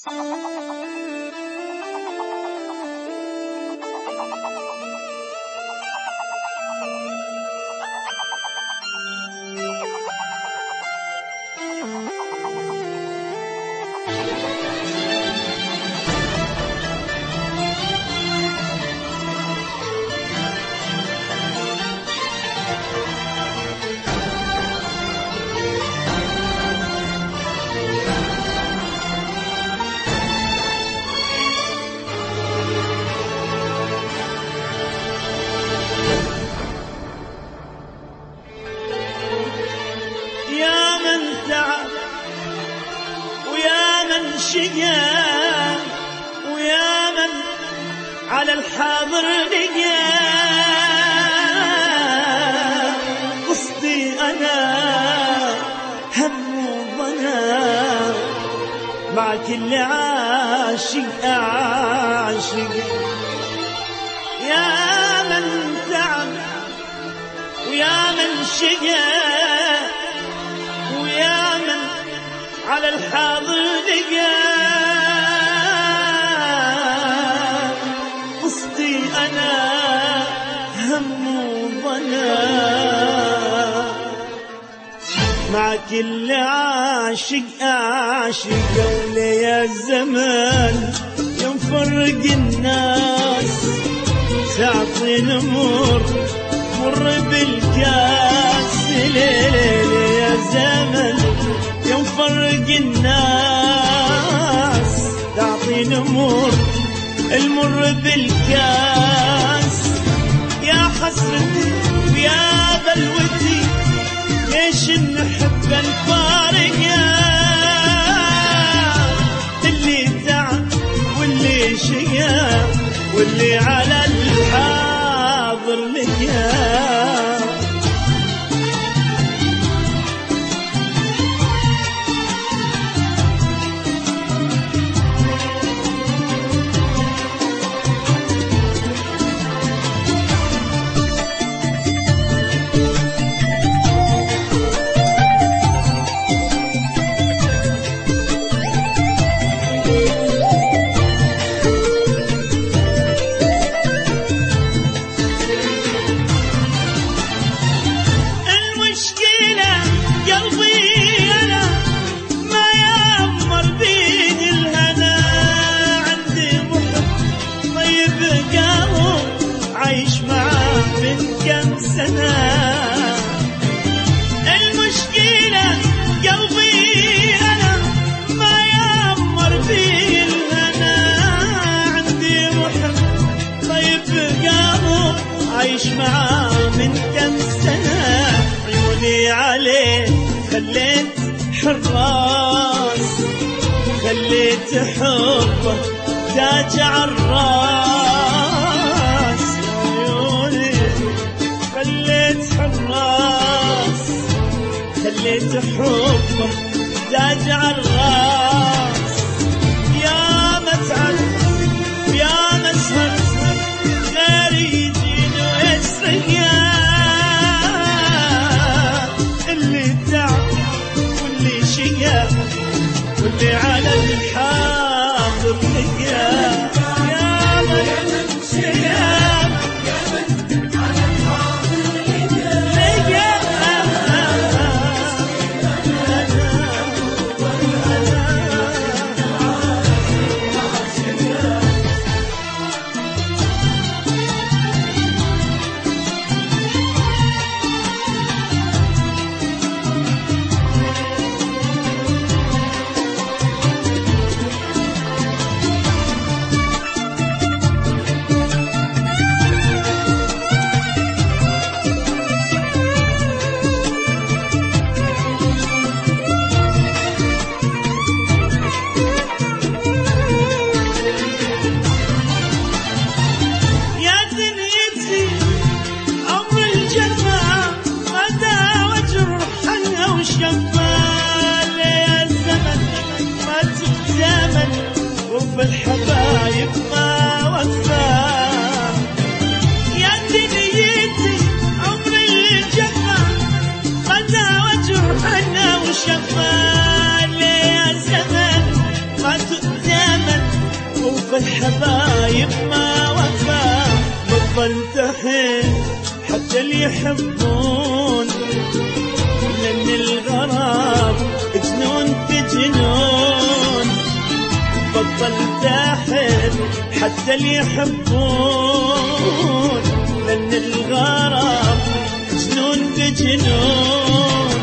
شقا ويا من على الحاضر لقى قصدي أنا هم وضنا مع كل عاشق أعشق يا من تعب ويا من شقا ويا من على الحاضر لقى قصدي أنا هم وضنا مع كل عاشق أعشق ولي الزمن ينفرق الناس تعطي نمر مر بالكاس ليلي يا زمن ينفرق الناس تعطي نمر المر بالكاس يا حسرتي ويا بلوتي ليش نحب الفارق اللي تعب واللي شقا واللي على الحاضر لقى المشكلة قلبي أنا ما يأمر فيه الهنا عندي محب طيب قلبه عايش معاه من كم سنة عيوني عليه خليت حراس خليت حبه تاج عالراس حراس خليت حبه تاج عالراس يا متعب يا مسهر غير يجين ويسرق اللي تعب واللي شقا واللي على الحاضر لقى يا من شقا الحبايب ما وفى، بطلت أحب حتى اللي يحبون، لأن الغرام جنون في جنون. بطلت أحب حتى اللي يحبون، لأن الغرام جنون في جنون.